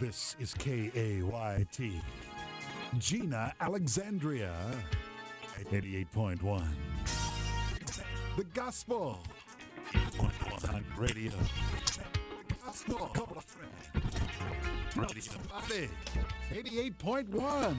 This is KAYT. Gina Alexandria, 88.1. The Gospel, 88.1 Radio. The Gospel, couple of friends. Ready somebody, 88.1.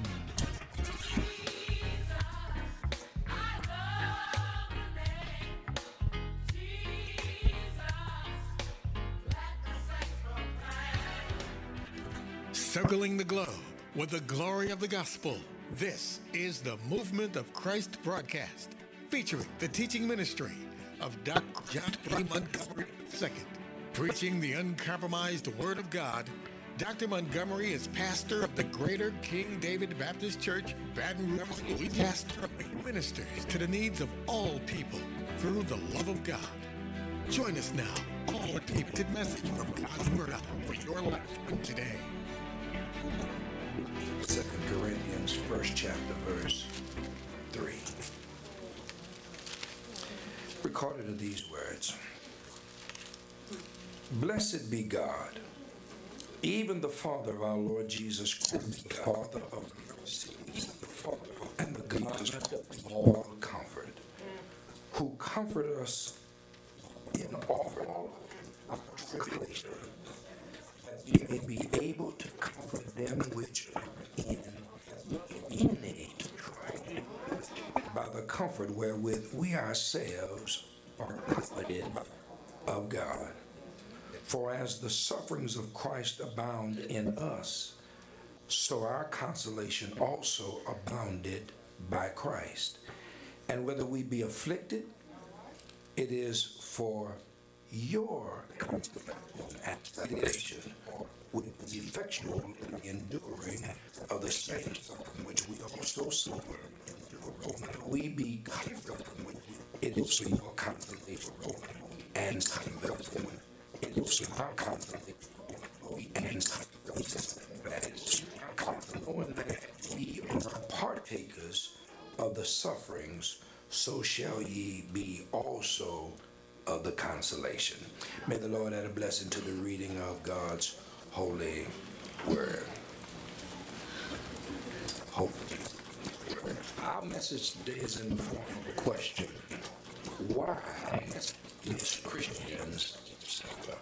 Circling the globe with the glory of the gospel. This is the Movement of Christ broadcast, featuring the teaching ministry of Dr. John P. Montgomery II. Preaching the uncompromised Word of God, Dr. Montgomery is pastor of the Greater King David Baptist Church, Baton Rouge, Louisiana. Pastor ministers to the needs of all people through the love of God. Join us now. All repeated message from God's Word for your life today. 2 Corinthians, first chapter, verse 3. Recorded are these words. Blessed be God, even the Father of our Lord Jesus Christ, the Father of mercy, the Father and the God of all comfort, who comforted us in all our tribulation, that we may be able to comfort them which are in need by the comfort wherewith we ourselves are comforted of God. For as the sufferings of Christ abound in us, so our consolation also abounded by Christ. And whether we be afflicted, it is for your consolation, with the effectual enduring of the saints, which we also suffer. We be comforted, it is for your consolation, and comforted, it is for our consolation, and that is knowing that ye are partakers of the sufferings, so shall ye be also of the consolation. May the Lord add a blessing to the reading of God's holy word. Holy word. Our message today is in the form of a question. Why must Christians suffer?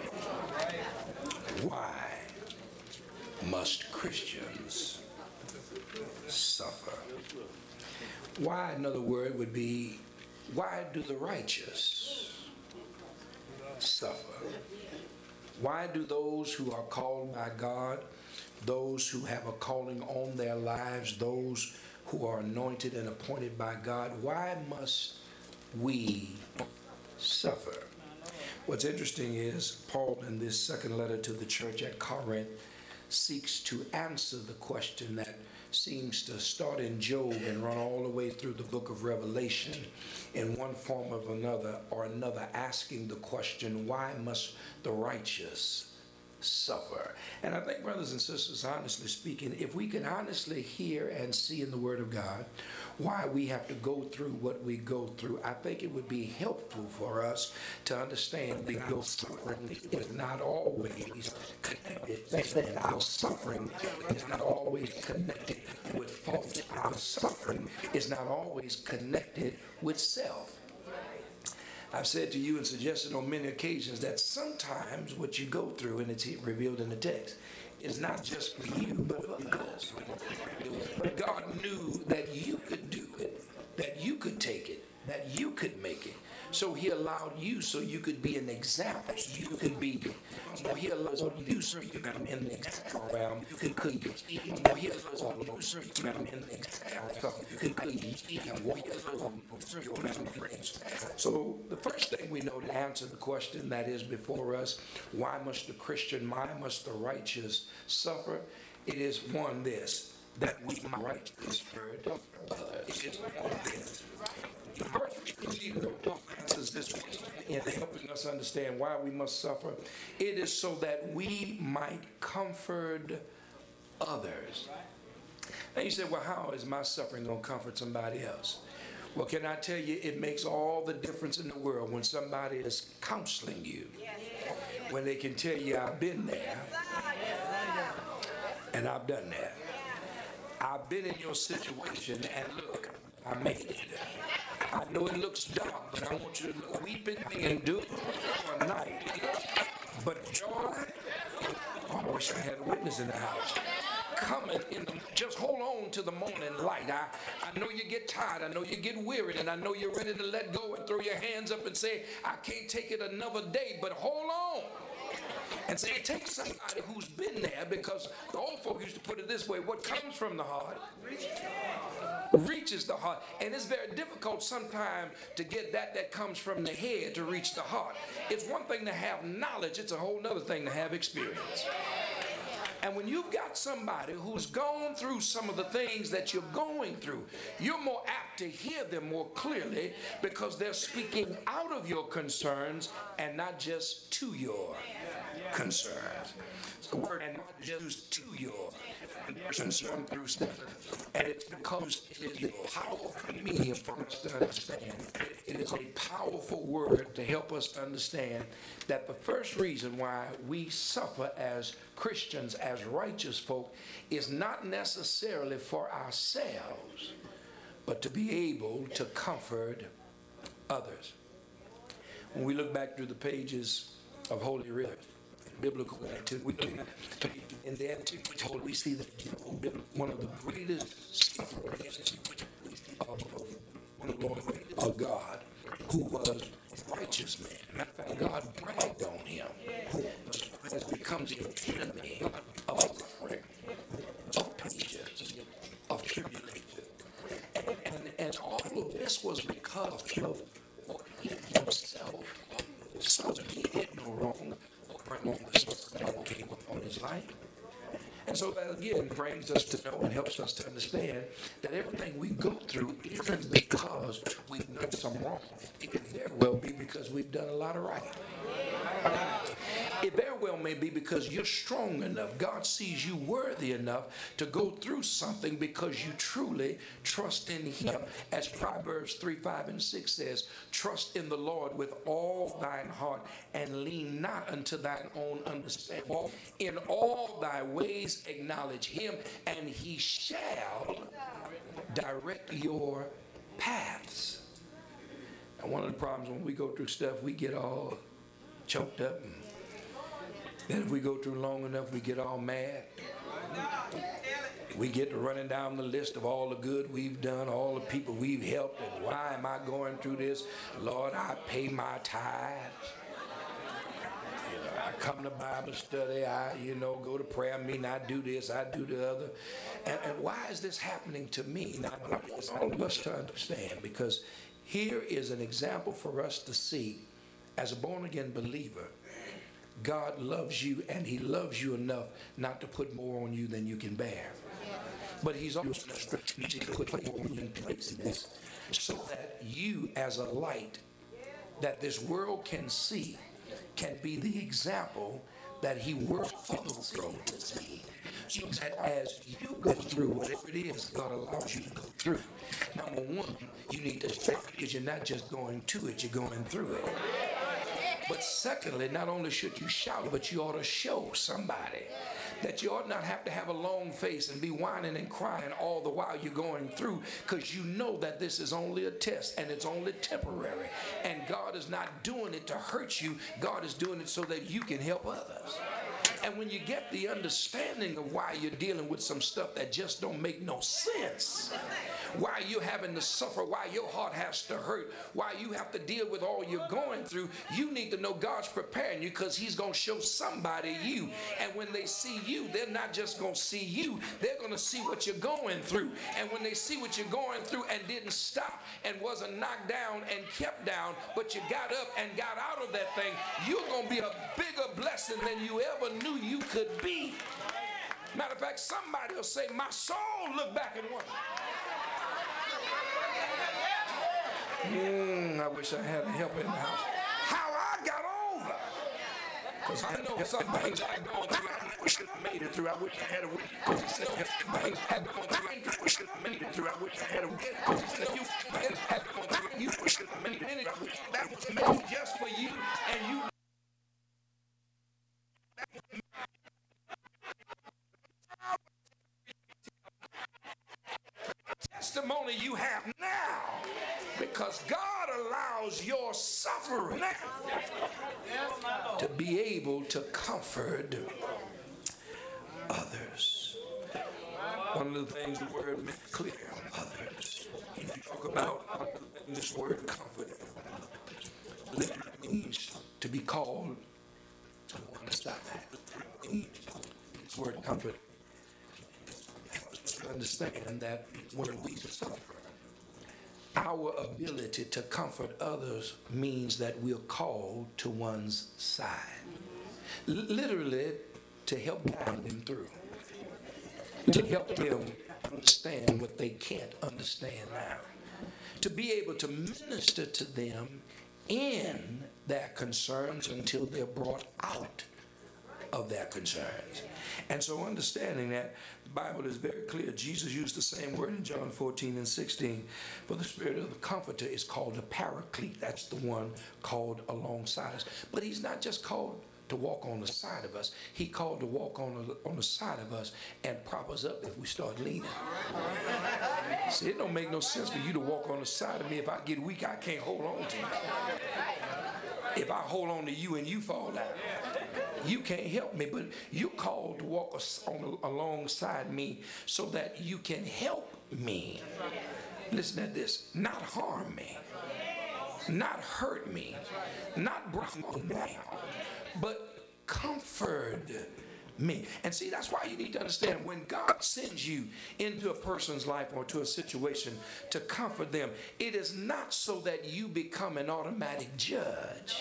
Why must Christians suffer? Why, another word would be, why do the righteous suffer? Why do those who are called by God, those who have a calling on their lives, those who are anointed and appointed by God, why must we suffer? What's interesting is Paul, in this second letter to the church at Corinth, seeks to answer the question that seems to start in Job and run all the way through the book of Revelation in one form or another, asking the question, why must the righteous suffer? And I think, brothers and sisters, honestly speaking, if we can honestly hear and see in the Word of God why we have to go through what we go through, I think it would be helpful for us to understand that our suffering is not always connected, and our suffering is not always connected with fault. Our suffering is not always connected with self. I've said to you and suggested on many occasions that sometimes what you go through, and it's revealed in the text, is not just for you, but for others. But God knew that you could do it, that you could take it, that you could make it. So he allowed you so you could be an example. You could be, he allowed you so you could be in the example realm. You could be, he allowed you so you could be in the example. You could be, so the first thing we know to answer the question that is before us, why must the Christian, why must the righteous suffer? It is one, this, that we might righteous hurt others. It is one, this. The verse answers this in helping us understand why we must suffer. It is so that we might comfort others. Now you say, well, how is my suffering going to comfort somebody else? Well, can I tell you, it makes all the difference in the world when somebody is counseling you. when they can tell you, I've been there and I've done that. I've been in your situation and look, I made it. I know it looks dark, but I want you to look weeping and endure for a night. But joy, I wish I had a witness in the house. Coming in the, just hold on to the morning light. I know you get tired, I know you get wearied, and I know you're ready to let go and throw your hands up and say, I can't take it another day, but hold on. And say, it takes somebody who's been there, because the old folk used to put it this way, what comes from the heart reaches the heart. And it's very difficult sometimes to get that comes from the head to reach the heart. It's one thing to have knowledge, it's a whole other thing to have experience. And when you've got somebody who's gone through some of the things that you're going through, you're more apt to hear them more clearly, because they're speaking out of your concerns and not just to your concerns. It's the word, and not just to your concern through stuff. And it's because it is a powerful medium for us to understand. It is a powerful word to help us to understand that the first reason why we suffer as Christians, as righteous folk, is not necessarily for ourselves, but to be able to comfort others. When we look back through the pages of Holy Writ, biblical activity, in the antiquity, we see that one of the greatest sufferers of God, who was a righteous man. Matter of fact, God bragged on him, has become the enemy of suffering, of patience, of tribulation. And all of this was because of what he himself suffered. He did no wrong. The suffering that came upon his life. And so that again brings us to know and helps us to understand that everything we go through isn't because we've done some wrong. It can very well be because we've done a lot of right. It very well may be because you're strong enough. God sees you worthy enough to go through something because you truly trust in him. As Proverbs 3, 5, and 6 says, trust in the Lord with all thine heart and lean not unto thine own understanding. In all thy ways acknowledge him, and he shall direct your paths. And one of the problems when we go through stuff, we get all choked up. And then if we go through long enough, we get all mad. We get to running down the list of all the good we've done, all the people we've helped, and why am I going through this? Lord, I pay my tithes. I come to Bible study, I go to prayer meeting, I do this, I do the other. And why is this happening to me? Now, I want all of us to understand, because here is an example for us to see as a born-again believer. God loves you, and he loves you enough not to put more on you than you can bear. But he's also strategically put you in places so that you, as a light that this world can see, can be the example that he works for the world to see. So that as you go through whatever it is God allows you to go through, number one, you need to say, because you're not just going to it, you're going through it. But secondly, not only should you shout, but you ought to show somebody that you ought not have to have a long face and be whining and crying all the while you're going through, because you know that this is only a test and it's only temporary. And God is not doing it to hurt you. God is doing it so that you can help others. And when you get the understanding of why you're dealing with some stuff that just don't make no sense, why you're having to suffer, why your heart has to hurt, why you have to deal with all you're going through, you need to know God's preparing you, because he's going to show somebody you. And when they see you, they're not just going to see you, they're going to see what you're going through. And when they see what you're going through and didn't stop and wasn't knocked down and kept down, but you got up and got out of that thing, you're going to be a bigger blessing than you ever knew you could be. Matter of fact, somebody will say, my soul look back and wonder. I wish I had a helper in the house. How I got over. Because I know some things I've gone through, I never should have made it through. I wish I had a witness. Things I've gone through, I never should have made it through. I wish I had a witness. You had gone through, you should have made it. That was made just for you, and you only you have now, because God allows your suffering now to be able to comfort others. One of the things the word makes clear, others. When you talk about this word comfort, literally means to be called to one side. This word comfort, understand that when we suffer, our ability to comfort others means that we're called to one's side. Literally, to help guide them through, to help them understand what they can't understand now, to be able to minister to them in their concerns until they're brought out of their concerns. And so understanding that, the Bible is very clear. Jesus used the same word in John 14 and 16. For the Spirit of the Comforter is called a paraclete. That's the one called alongside us. But he's not just called to walk on the side of us. He called to walk on the side of us and prop us up if we start leaning. See, it don't make no sense for you to walk on the side of me. If I get weak, I can't hold on to you. If I hold on to you and you fall down, you can't help me. But you're called to walk alongside me so that you can help me. Listen to this. Not harm me, not hurt me, not bring me down, but comfort me. And see, that's why you need to understand, when God sends you into a person's life or to a situation to comfort them, it is not so that you become an automatic judge.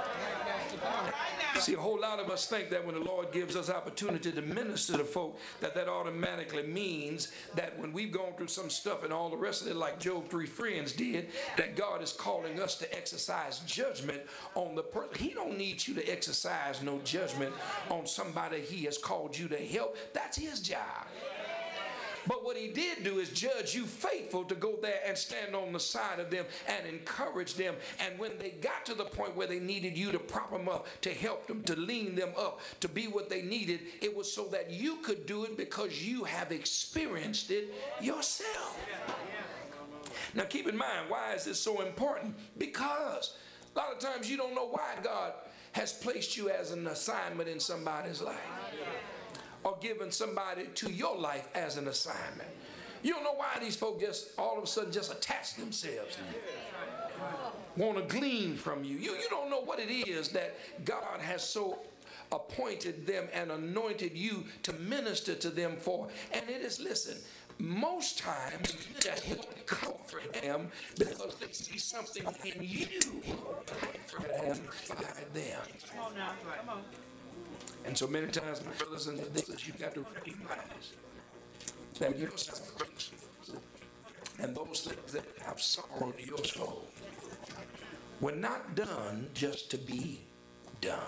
See, a whole lot of us think that when the Lord gives us opportunity to minister to folk, that automatically means that when we've gone through some stuff and all the rest of it, like Job's 3 friends did, that God is calling us to exercise judgment on the person. He don't need you to exercise no judgment on somebody he has called you to help. That's his job. But what he did do is judge you faithful to go there and stand on the side of them and encourage them. And when they got to the point where they needed you to prop them up, to help them, to lean them up, to be what they needed, it was so that you could do it because you have experienced it yourself. Now keep in mind, why is this so important? Because a lot of times you don't know why God has placed you as an assignment in somebody's life, or given somebody to your life as an assignment. You don't know why these folks just all of a sudden just attach themselves to you, want to glean from you. You don't know what it is that God has so appointed them and anointed you to minister to them for. And it is, listen, most times to help comfort them because they see something in you and inspire them. Come on now, come on. And so many times, my brothers and sisters, you've got to recognize that your sufferings and those things that have sorrowed your soul were not done just to be done,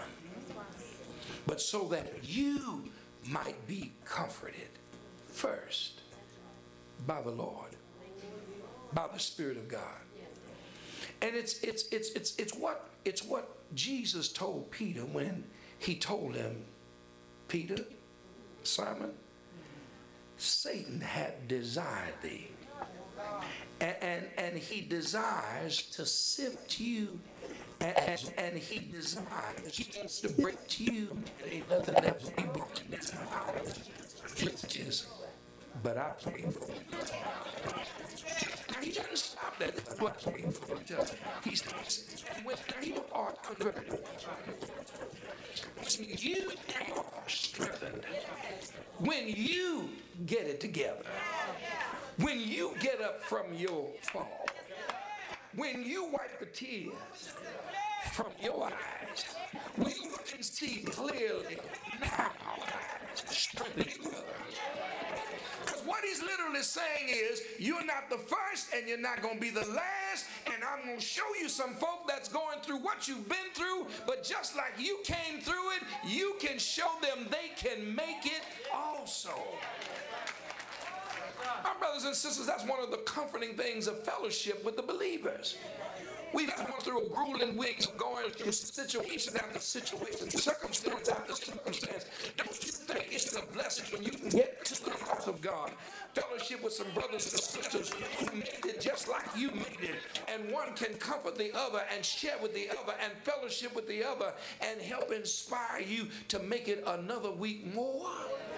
but so that you might be comforted first by the Lord, by the Spirit of God. And it's what Jesus told Peter when he told him, Peter, Simon, Satan had desired thee. And he desires to sift you. And he desires, he wants to break you. There ain't nothing that will be broken down. But I pray for you. Now he doesn't stop that. That's what I pray for you. He says, when you are converted, when you are strengthened, when you get it together, when you get up from your fall, when you wipe the tears from your eyes, when you can see clearly now, strengthen you. Because what he's literally saying is, you're not the first and you're not going to be the last, and I'm going to show you some folk that's going through what you've been through, but just like you came through it, you can show them they can make it also. Our brothers and sisters, that's one of the comforting things of fellowship with the believers. We've gone through a grueling week of going through situation after situation, circumstance after circumstance. Don't you think it's a blessing when you can get to the house of God, fellowship with some brothers and sisters who may and one can comfort the other and share with the other and fellowship with the other and help inspire you to make it another week more.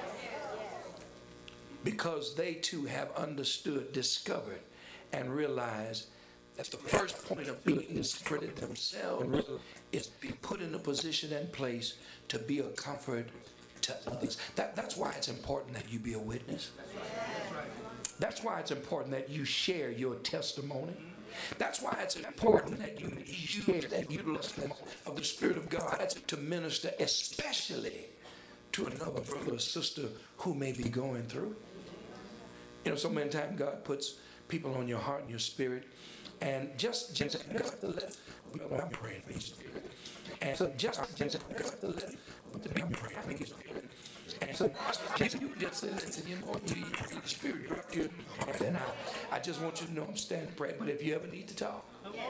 Because they too have understood, discovered, and realized that the first point of being discredited themselves is to be put in a position and place to be a comfort to others. That's why it's important that you be a witness. That's why it's important that you share your testimony. That's why it's important that you share that utilize of the Spirit of God to minister, especially to another brother or sister who may be going through. You know, so many times God puts people on your heart and your spirit, and just God to let, I'm praying for you, Spirit. And so just God to let, I'm praying for you, Spirit. And so you just say, listen, you know, the Spirit dropped you. And I just want you to know I'm standing praying. But if you ever need to talk,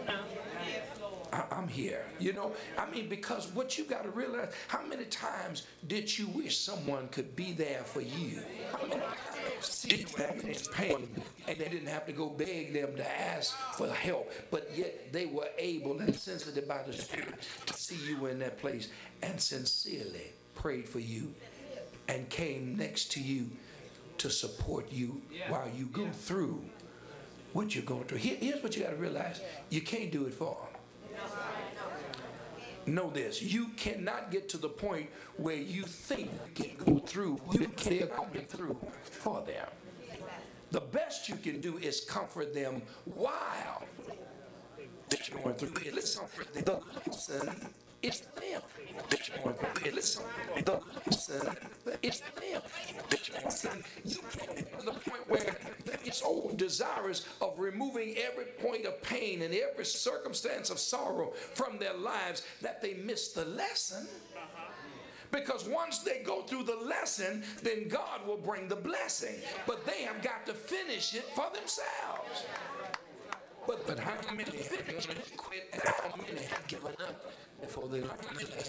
I'm here. You know, I mean, because what you got to realize, how many times did you wish someone could be there for you? How many times see you in pain and they didn't have to go beg them to ask for help, but yet they were able and sensitive by the Spirit to see you in that place and sincerely prayed for you and came next to you to support you while you go through what you're going through. Here's what you got to realize. You can't do it for them. Know this. You cannot get to the point where you think you can go through. You can't go through for them. The best you can do is comfort them while they're going through. Listen, the lesson is them. Listen, the lesson is them. You can't get to the point where they're so desirous of removing every point of pain and every circumstance of sorrow from their lives that they miss the lesson. Because once they go through the lesson, then God will bring the blessing. But they have got to finish it for themselves. But how many have quit and how many have given up before they learn?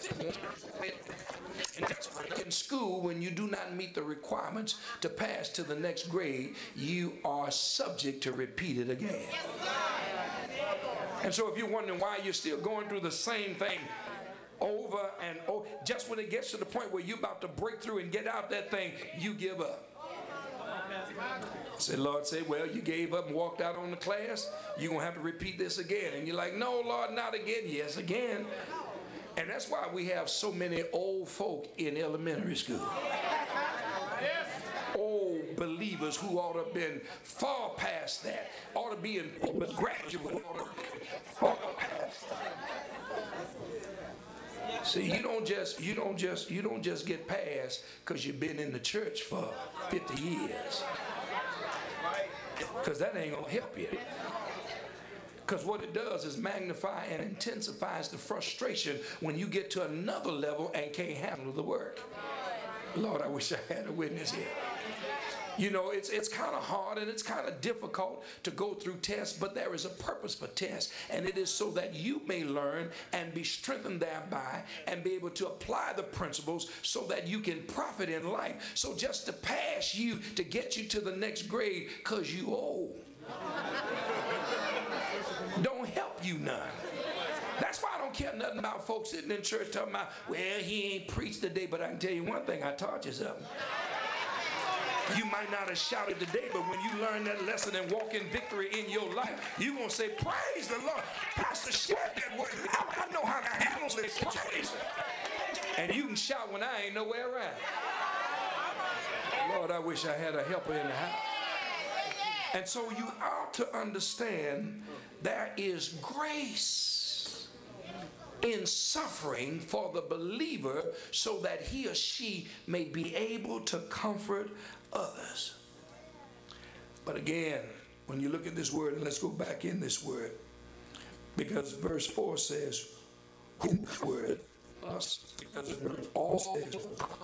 And that's why in school, when you do not meet the requirements to pass to the next grade, you are subject to repeat it again. And so if you're wondering why you're still going through the same thing over and over, just when it gets to the point where you're about to break through and get out that thing, you give up. Say, Lord, say, well, you gave up and walked out on the class. You're going to have to repeat this again. And you're like, no, Lord, not again. Yes, again. And that's why we have so many old folk in elementary school. Old believers who ought to have been far past that. Ought to be in graduate. Far past that. See, you don't just get past because you've been in the church for 50 years. Because that ain't gonna help you. Because what it does is magnify and intensifies the frustration when you get to another level and can't handle the work. Lord, I wish I had a witness here. You know, it's kind of hard and it's kind of difficult to go through tests, but there is a purpose for tests, and it is so that you may learn and be strengthened thereby and be able to apply the principles so that you can profit in life. So just to pass you, to get you to the next grade because you old, don't help you none. That's why I don't care nothing about folks sitting in church talking about, well, he ain't preached today, but I can tell you one thing, I taught you something. You might not have shouted today, but when you learn that lesson and walk in victory in your life, you're going to say, praise the Lord. Pastor, shared that word. I know how to handle this situation. And you can shout when I ain't nowhere around. Lord, I wish I had a helper in the house. And so you ought to understand there is grace in suffering for the believer so that he or she may be able to comfort others. But again, when you look at this word, and let's go back in this word, because verse 4 says, whose word? Us. Because all says,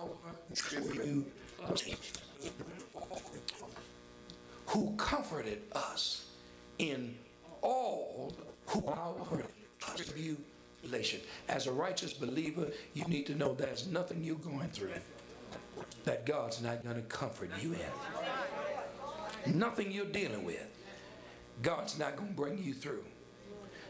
who comforted us in all who are tribulation. As a righteous believer, you need to know there's nothing you're going through that God's not going to comfort you in. Nothing you're dealing with, God's not going to bring you through.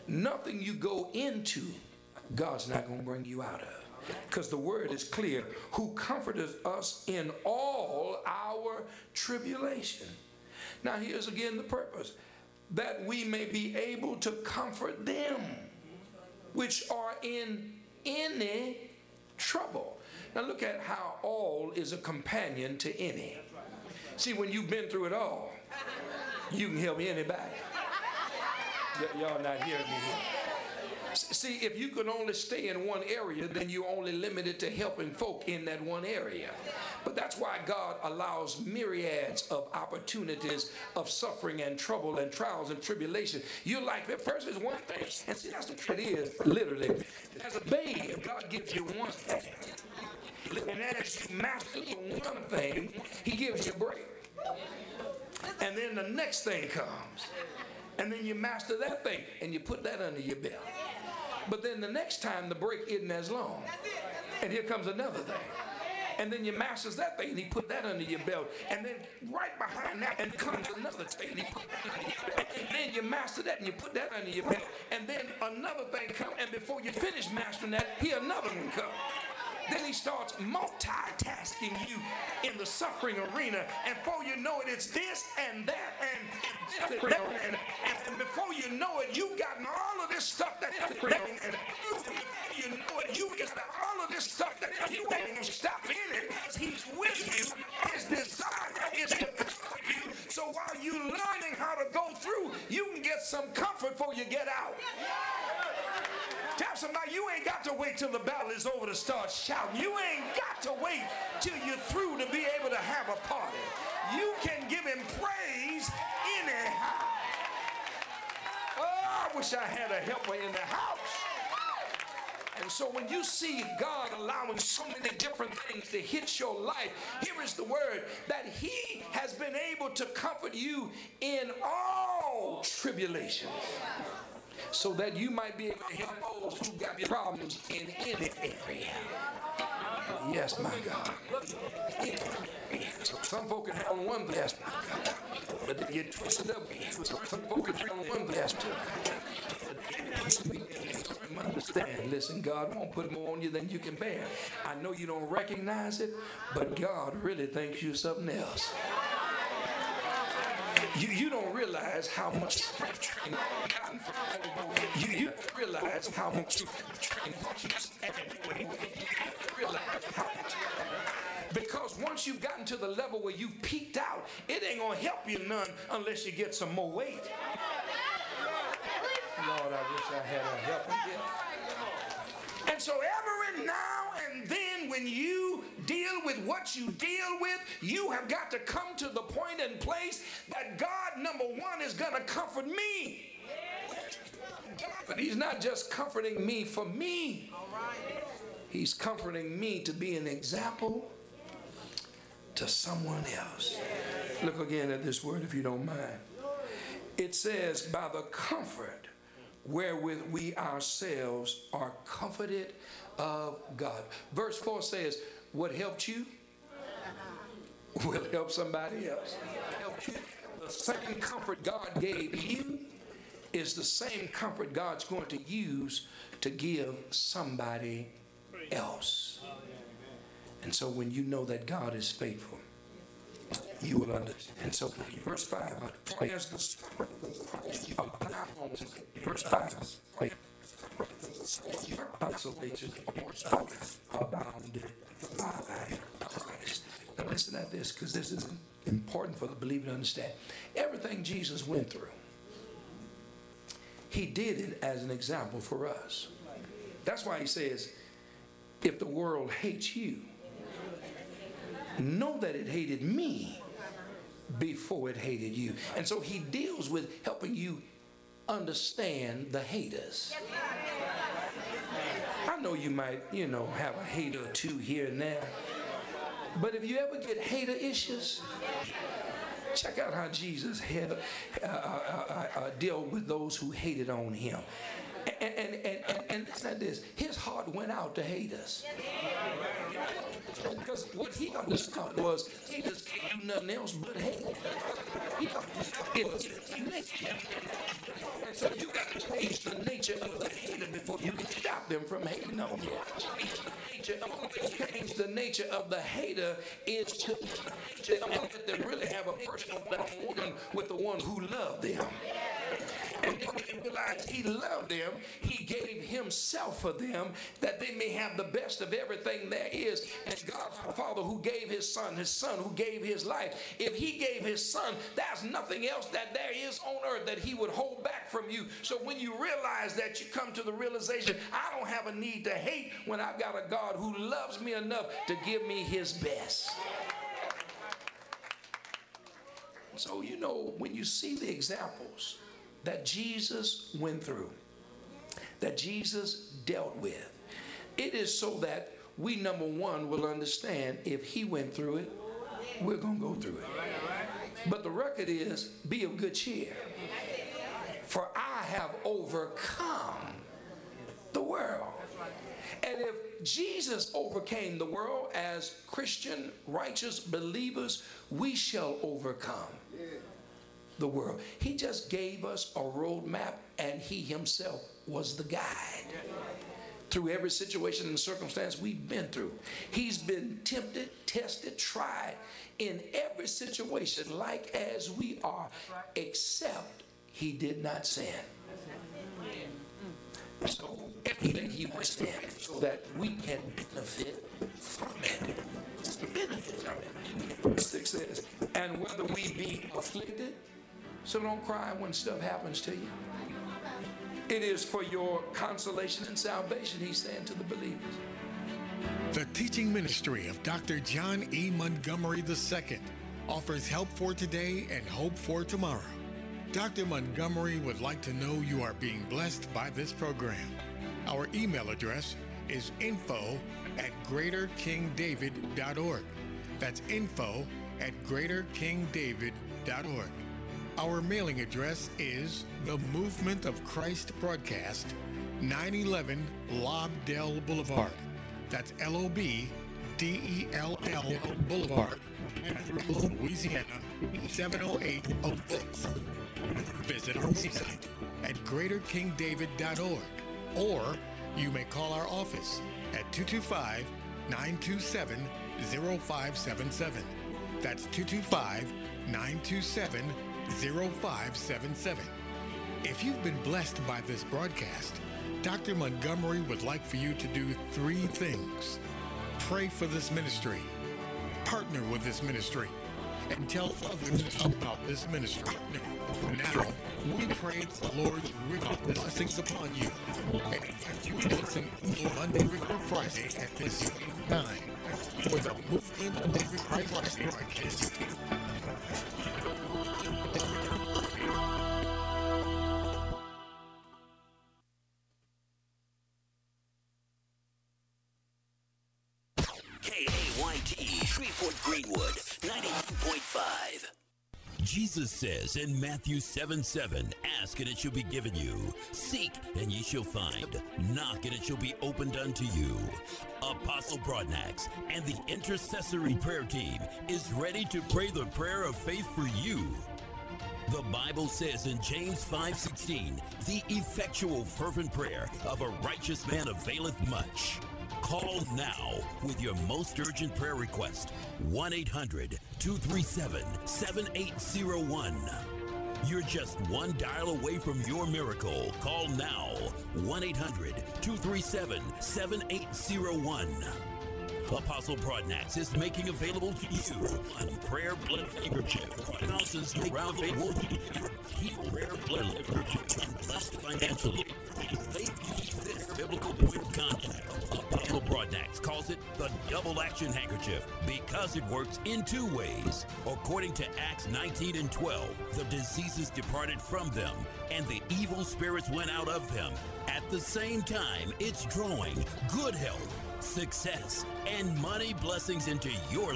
Nothing you go into, God's not going to bring you out of. Because the word is clear, who comforteth us in all our tribulation. Now here's again the purpose, that we may be able to comfort them which are in any trouble. Now look at how all is a companion to any. See, when you've been through it all, you can help anybody. Y'all not hearing me here. See, if you can only stay in one area, then you're only limited to helping folk in that one area. But that's why God allows myriads of opportunities of suffering and trouble and trials and tribulation. You're like, that person is one thing. And see, that's what it is, literally. As a babe, God gives you one thing. And as you master the one thing, he gives you a break. And then the next thing comes. And then you master that thing, and you put that under your belt. But then the next time, the break isn't as long. And here comes another thing. And then you masters that thing, and he put that under your belt. And then right behind that, and comes another thing, and he put that under your belt. And then you master that, and you put that under your belt. And then another thing comes, and before you finish mastering that, here another one comes. Then he starts multitasking you in the suffering arena. And before you know it, it's this and that and this and that. And before you know it, you've gotten all of this stuff that and before you know it, you've got all of this stuff that you ain't going to stop in it because he's with you. His desire is to comfort you. So while you're learning how to go through, you can get some comfort before you get out. Tell somebody, you ain't got to wait till the battle is over to start shouting. You ain't got to wait till you're through to be able to have a party. You can give him praise anyhow. Oh, I wish I had a helper in the house. And so when you see God allowing so many different things to hit your life, here is the word, that he has been able to comfort you in all tribulations, so that you might be able to help those who got problems in any area. Yes, my God. Some folk can have on one blast, but they get twisted up. Some folk can have on one blast too. Understand, listen, God won't put more on you than you can bear. I know you don't recognize it, but God really thinks you're something else. You don't realize how much training you realize how much training because once you've gotten to the level where you've peaked out, it ain't gonna help you none unless you get some more weight. Lord, I wish I had a helper here. And so every now and then when you deal with what you deal with, you have got to come to the point and place that God, number one, is going to comfort me. But he's not just comforting me for me. He's comforting me to be an example to someone else. Look again at this word if you don't mind. It says, by the comfort wherewith we ourselves are comforted of God. Verse 4 says, what helped you will help somebody else. Help you. The same comfort God gave you is the same comfort God's going to use to give somebody else. And so when you know that God is faithful, you will understand. And so verse 5, verse 5, consolation abounded by Christ. Now listen at this, because this is important for the believer to understand. Everything Jesus went through, he did it as an example for us. That's why he says, if the world hates you, know that it hated me before it hated you. And so he deals with helping you understand the haters. I know you might, have a hater or two here and there. But if you ever get hater issues, check out how Jesus had dealt with those who hated on him. And listen to this. His heart went out to hate us. Because what he understood was he just can't do nothing else but hate. It was nature. And so you got to change the nature of the hater before you can stop them from hating on you. Change the nature of the hater is to let them really have a personal one with the one who loved them. And then when he realized he loved them, he gave himself for them that they may have the best of everything there is. And God, our Father, who gave his son who gave his life, if he gave his son, there's nothing else that there is on earth that he would hold back from you. So when you realize that, you come to the realization, I don't have a need to hate when I've got a God who loves me enough to give me his best. So, you know, when you see the examples that Jesus went through, that Jesus dealt with, it is so that we, number one, will understand if he went through it, we're going to go through it. But the record is, be of good cheer, for I have overcome the world. And if Jesus overcame the world, as Christian, righteous believers, we shall overcome the world. He just gave us a roadmap, and he himself was the guide through every situation and circumstance we've been through. He's been tempted, tested, tried in every situation like as we are, except he did not sin. So everything he withstood so that we can benefit from it. Benefit from it. Verse 6 says, and whether we be afflicted, so don't cry when stuff happens to you. It is for your consolation and salvation, he's saying to the believers. The teaching ministry of Dr. John E. Montgomery II offers help for today and hope for tomorrow. Dr. Montgomery would like to know you are being blessed by this program. Our email address is info@greaterkingdavid.org. That's info@greaterkingdavid.org. Our mailing address is The Movement of Christ Broadcast, 911 Lobdell Boulevard. That's LOBDELL Boulevard, Louisiana, 70806. Visit our website at greaterkingdavid.org, or you may call our office at 225-927-0577. That's 225-927-0577. If you've been blessed by this broadcast, Dr. Montgomery would like for you to do 3 things. Pray for this ministry, partner with this ministry, and tell others about this ministry. Now, we pray the Lord's richest blessings upon you. And you listen Monday through Friday at this time for the Movement of Christ broadcast. KAYT, Shreveport Greenwood, 92.5. Jesus says in Matthew 7:7, ask and it shall be given you. Seek and ye shall find. Knock and it shall be opened unto you. Apostle Broadnax and the intercessory prayer team is ready to pray the prayer of faith for you. The Bible says in James 5:16, the effectual fervent prayer of a righteous man availeth much. Call now with your most urgent prayer request. 1-800-237-7801. You're just one dial away from your miracle. Call now. 1-800-237-7801. Apostle Broadnax is making available to you one prayer blood handkerchief. Thousands around the world. Keep prayer blood handkerchief blessed financially. They use this biblical point of contact. Apostle Broadnax calls it the double action handkerchief because it works in 2 ways. According to Acts 19:12, the diseases departed from them and the evil spirits went out of them. At the same time, it's drawing good health, success, and money blessings into your